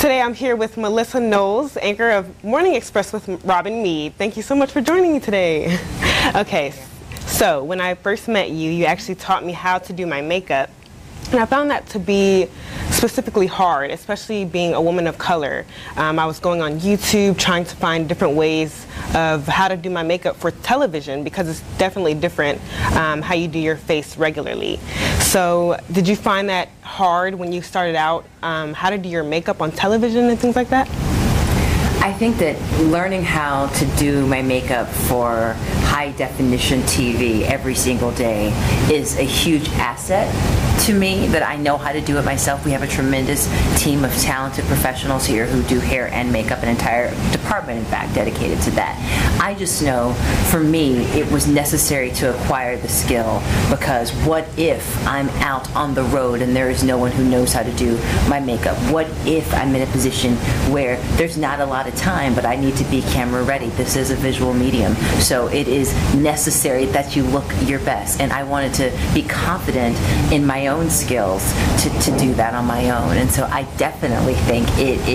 Today I'm here with Melissa Knowles, anchor of Morning Express with Robin Meade. Thank you so much for joining me today. Okay, so when I first met you, you actually taught me how to do my makeup. And I found that to be specifically hard, especially being a woman of color. I was going on YouTube trying to find different ways of how to do my makeup for television, because it's definitely different how you do your face regularly. So did you find that hard when you started out, how to do your makeup on television and things like that? I think that learning how to do my makeup for high definition TV every single day is a huge asset to me, that I know how to do it myself. We have a tremendous team of talented professionals here who do hair and makeup, an entire department in fact dedicated to that. I just know for me it was necessary to acquire the skill, because what if I'm out on the road and there is no one who knows how to do my makeup? What if I'm in a position where there's not a lot of time but I need to be camera ready? This is a visual medium, so it is necessary that you look your best, and I wanted to be confident in my own skills to do that on my own. And so I definitely think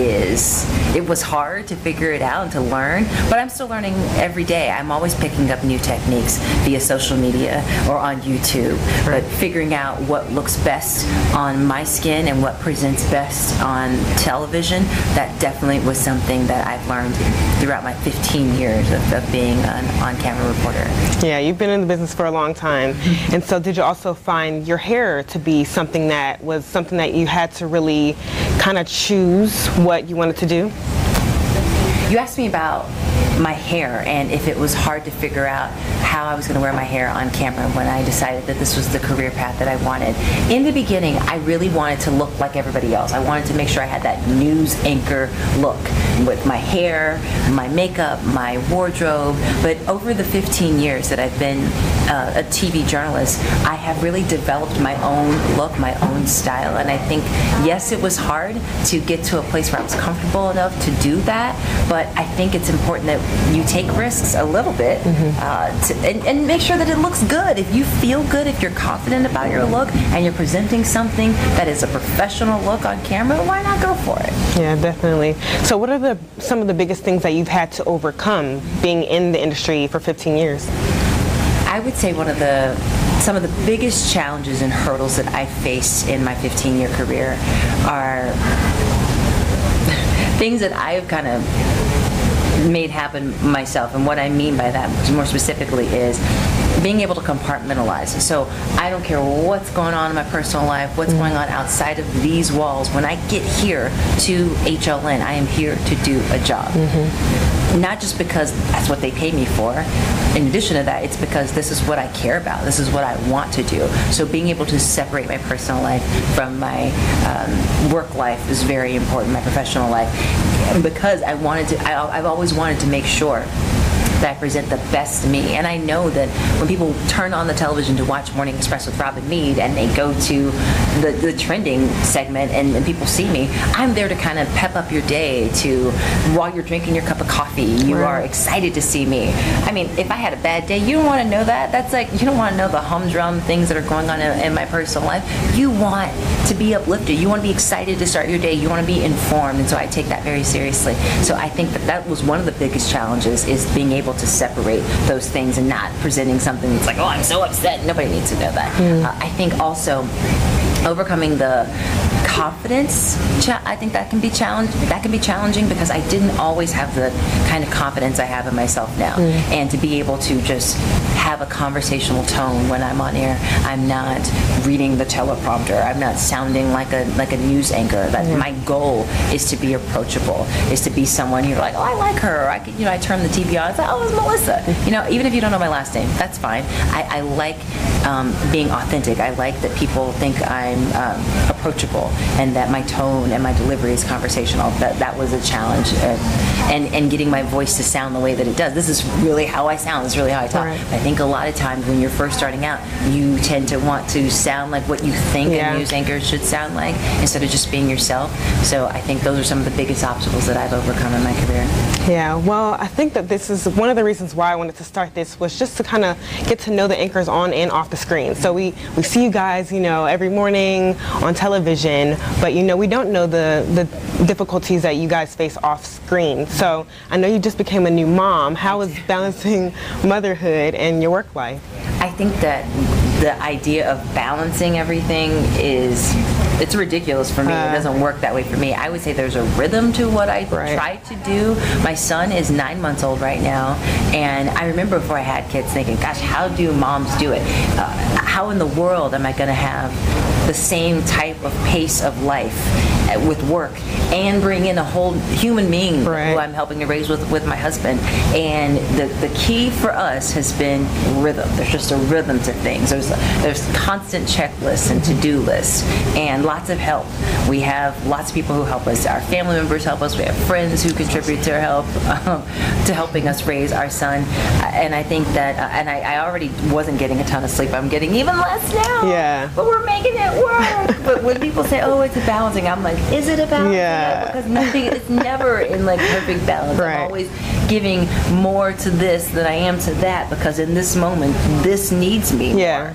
it was hard to figure it out and to learn, but I'm still learning every day. I'm always picking up new techniques via social media or on YouTube, but figuring out what looks best on my skin and what presents best on television, that definitely was something that I've learned throughout my 15 years of being an on-camera reporter. Yeah, you've been in the business for a long time. And so did you also find your hair to be something that you had to really kind of choose what you wanted to do? You asked me about my hair and if it was hard to figure out how I was going to wear my hair on camera when I decided that this was the career path that I wanted. In the beginning, I really wanted to look like everybody else. I wanted to make sure I had that news anchor look with my hair, my makeup, my wardrobe. But over the 15 years that I've been a TV journalist, I have really developed my own look, my own style. And I think, yes, it was hard to get to a place where I was comfortable enough to do that, but I think it's important that you take risks a little bit and make sure that it looks good. If you feel good, if you're confident about your look and you're presenting something that is a professional look on camera, why not go for it? Yeah, definitely. So what are some of the biggest things that you've had to overcome being in the industry for 15 years? I would say some of the biggest challenges and hurdles that I faced in my 15-year career are things that I've kind of made happen myself. And what I mean by that more specifically is being able to compartmentalize. So I don't care what's going on in my personal life, what's going on outside of these walls. When I get here to HLN, I am here to do a job. Not just because that's what they pay me for. In addition to that, it's because this is what I care about. This is what I want to do. So being able to separate my personal life from my work life is very important, my professional life. Because I've always wanted to make sure that I present the best me. And I know that when people turn on the television to watch Morning Express with Robin Meade and they go to the trending segment and people see me, I'm there to kind of pep up your day, to while you're drinking your cup of coffee, you are excited to see me. I mean, if I had a bad day, you don't want to know that. That's like, you don't want to know the humdrum things that are going on in my personal life. You want to be uplifted. You want to be excited to start your day. You want to be informed. And so I take that very seriously. So I think that was one of the biggest challenges, is being able to separate those things and not presenting something that's like, oh, I'm so upset. Nobody needs to know that. I think also overcoming the confidence, I think that can be challenging because I didn't always have the kind of confidence I have in myself now. And to be able to just have a conversational tone when I'm on air. I'm not reading the teleprompter. I'm not sounding like a news anchor. That my goal is to be approachable, is to be someone you're like, oh, I like her. Or I turn the TV on. It's like, oh, it's Melissa. Even if you don't know my last name, that's fine. I like being authentic. I like that people think I'm approachable and that my tone and my delivery is conversational. That was a challenge, and getting my voice to sound the way that it does. This is really how I sound. This is really how I talk. Right. I think a lot of times when you're first starting out, you tend to want to sound like what you think a news anchor should sound like instead of just being yourself. So I think those are some of the biggest obstacles that I've overcome in my career. Yeah, well, I think that this is one of the reasons why I wanted to start this, was just to kind of get to know the anchors on and off the screen. So we see you guys, every morning on television, on, but we don't know the difficulties that you guys face off screen. So I know you just became a new mom. How is balancing motherhood and your work life? I think that the idea of balancing everything it's ridiculous for me. It doesn't work that way for me. I would say there's a rhythm to what I try to do. My son is 9 months old right now, and I remember before I had kids thinking, gosh, how do moms do it? How in the world am I going to have the same type of pace of life with work and bring in a whole human being who I'm helping to raise with my husband? And the key for us has been rhythm. There's just a rhythm to things. There's constant checklists and to-do lists and lots of help. We have lots of people who help us. Our family members help us. We have friends who contribute to help to helping us raise our son. And I think that, and I already wasn't getting a ton of sleep. I'm getting even less now. Yeah. But we're making it work. But when people say, oh, it's a balancing, I'm like, is it a balance? Yeah. Because nothing, it's never in like perfect balance. I'm always giving more to this than I am to that, because in this moment, this needs me more,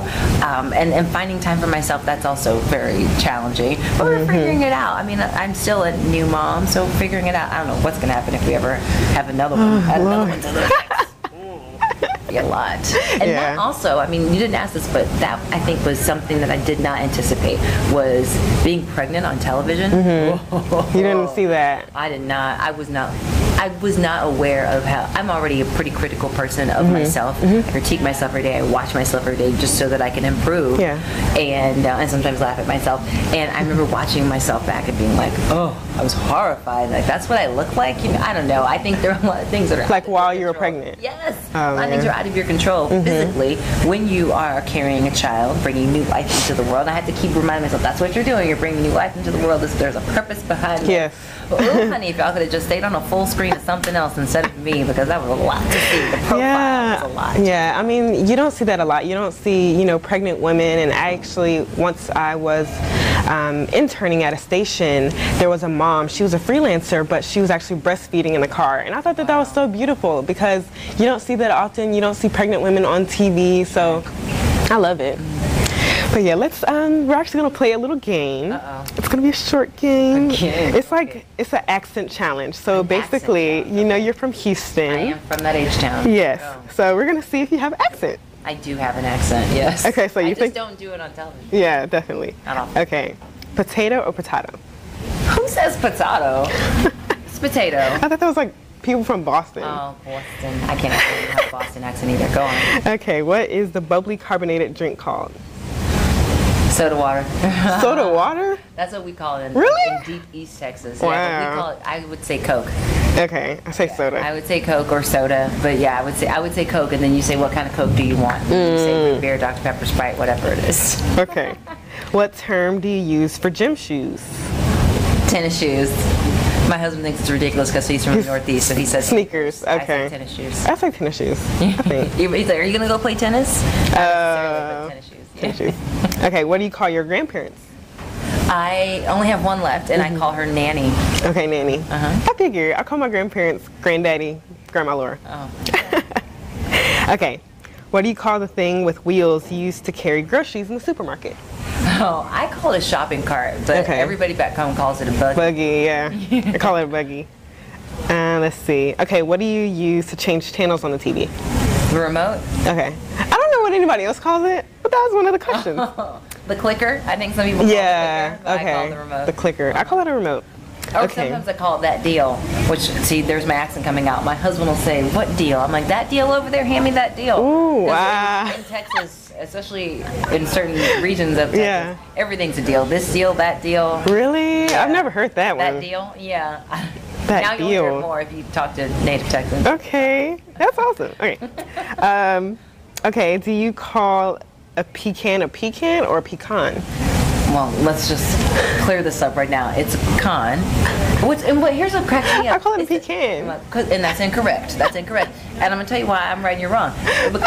and finding time for myself, that's also very challenging. But we're figuring it out. I mean, I'm still a new mom, so figuring it out. I don't know what's going to happen if we ever have another one. Add another one to the next. Be a lot. And that also, I mean, you didn't ask this, but that I think was something that I did not anticipate, was being pregnant on television. You didn't see that? I did not. I was not aware of how, I'm already a pretty critical person of myself. I critique myself every day. I watch myself every day just so that I can improve. And sometimes laugh at myself. And I remember watching myself back and being like, oh, I was horrified. Like, that's what I look like? I don't know. I think there are a lot of things that are like while you were pregnant. Yes. A lot of things are out of your control physically when you are carrying a child, bringing new life into the world. I had to keep reminding myself, that's what you're doing. You're bringing new life into the world. There's a purpose behind it. Yes. But honey, if y'all could have just stayed on a full screen of something else instead of me, because that was a lot to see. The profile was a lot. Yeah, I mean, you don't see that a lot. You don't see, pregnant women. And I actually, once I was interning at a station, there was a mom. She was a freelancer, but she was actually breastfeeding in the car. And I thought that was so beautiful, because you don't see that often. You don't see pregnant women on TV, so I love it. But yeah, we're actually gonna play a little game. It's gonna be a short game. It's it's an accent challenge. So basically, you're from Houston. I am from that H-town. Yes. So we're gonna see if you have an accent. I do have an accent, yes. Okay, so you think? I just don't do it on television. Yeah, definitely. Not often. Okay, potato or potato? Who says potato? It's potato. I thought that was like people from Boston. Oh, Boston. I can't have a Boston accent either. Go on. Okay, what is the bubbly carbonated drink called? Soda water. Soda water? That's what we call it in deep East Texas. Wow. Yeah, but we call it, I would say Coke. Okay, I say soda. I would say Coke or soda, but yeah, I would say Coke, and then you say what kind of Coke do you want? And you say root beer, Dr. Pepper, Sprite, whatever it is. Okay. What term do you use for gym shoes? Tennis shoes. My husband thinks it's ridiculous because he's from the Northeast, so he says sneakers. Okay. I say tennis shoes. I say tennis shoes. I think. He's like, are you going to go play tennis? Tennis shoes. Tennis shoes. Okay, what do you call your grandparents? I only have one left, and I call her Nanny. Okay, Nanny. I figure. I call my grandparents Granddaddy, Grandma Laura. Oh. Okay, what do you call the thing with wheels used to carry groceries in the supermarket? Oh, I call it a shopping cart, but everybody back home calls it a buggy. Buggy, yeah. I call it a buggy. Let's see. Okay, what do you use to change channels on the TV? The remote? Okay. I don't know what anybody else calls it, but that was one of the questions. The clicker? I think some people call it the clicker, but okay. I call it the remote. The clicker. I call it a remote. Or sometimes I call it that deal, which, see, there's my accent coming out. My husband will say, what deal? I'm like, that deal over there, hand me that deal. Ooh, wow. In Texas, especially in certain regions of Texas, everything's a deal. This deal, that deal. Really? Yeah. I've never heard that one. That deal? Yeah. That now deal. You'll hear it more if you talk to native Texans. Okay. That's awesome. Okay. Okay, do you call a pecan or a pecan? Well, let's just clear this up right now. It's a pecan. Here's what cracks me up. I call it a pecan. And that's incorrect. That's incorrect. And I'm going to tell you why I'm right and you're wrong. Because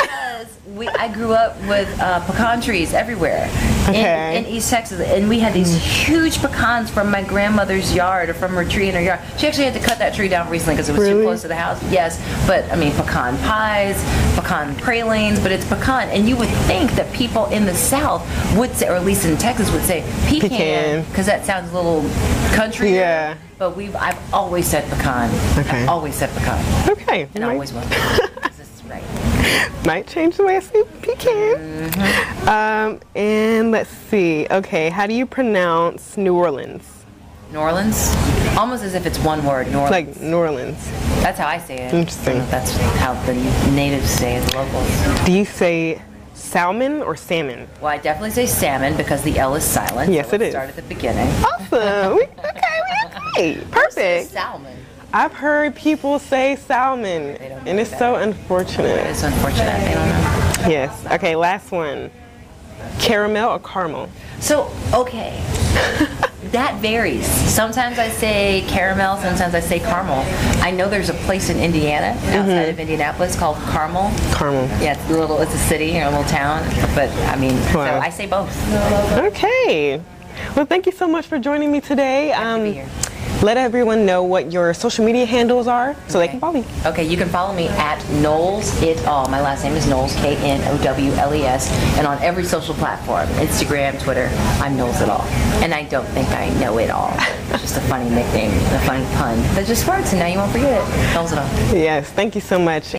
I grew up with pecan trees everywhere in East Texas, and we had these huge pecans from my grandmother's yard or from her tree in her yard. She actually had to cut that tree down recently because it was too close to the house. Yes, but I mean pecan pies, pecan pralines, but it's pecan, and you would think that people in the South would say, or at least in Texas would say pecan, because that sounds a little country. Yeah. But I've always said pecan. Okay. I've always said pecan. Okay. And I always will. This is right. Might change the way I say pecan. And let's see. Okay, how do you pronounce New Orleans? New Orleans? Almost as if it's one word, New Orleans. Like New Orleans. That's how I say it. Interesting. I don't know if that's how the natives say it, the locals. Do you say salmon or salmon? Well, I definitely say salmon because the L is silent. Yes, so it is. Start at the beginning. Awesome. We agree. Perfect. Salmon. I've heard people say salmon, and it's so unfortunate. It's unfortunate. They don't know. Yes. Okay, last one. Caramel or caramel? So, okay. That varies. Sometimes I say caramel, sometimes I say caramel. I know there's a place in Indiana, outside of Indianapolis, called Carmel. Caramel. Yeah, it's a city or a little town, but I mean, so Wow. I say both. Okay. Well, thank you so much for joining me today. Happy to be here. Let everyone know what your social media handles are so they can follow you. Okay, you can follow me at Knowles It All. My last name is Knowles, Knowles, and on every social platform, Instagram, Twitter, I'm Knowles It All. And I don't think I know it all. It's just a funny nickname, a funny pun that just works, and now you won't forget it. Knowles It All. Yes, thank you so much.